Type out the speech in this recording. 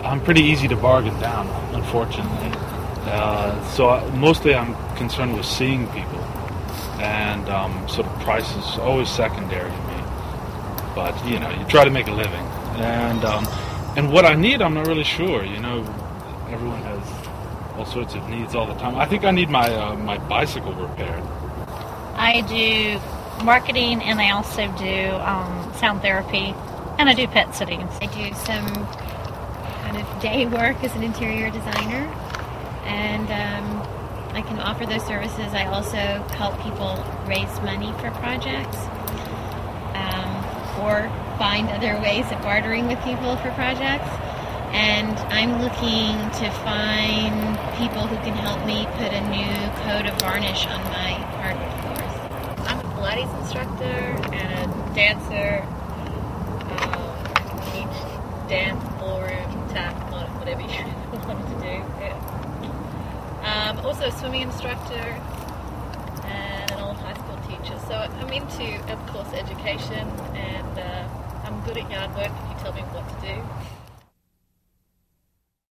I'm pretty easy to bargain down, unfortunately. Mostly I'm concerned with seeing people, and sort of price is always secondary to me. But you try to make a living, and what I need, I'm not really sure. Everyone has all sorts of needs all the time. I think I need my bicycle repaired. I do marketing, and I also do sound therapy, and I do pet sitting. I do some kind of day work as an interior designer, and I can offer those services. I also help people raise money for projects, or find other ways of bartering with people for projects. And I'm looking to find people who can help me put a new coat of varnish on my hardwood floors. I'm a Pilates instructor and a dancer. Teach dance, ballroom, tap, whatever you want to do. Yeah. Also a swimming instructor and an old high school teacher. So I'm into, of course, education, and I'm good at yard work if you tell me what to do.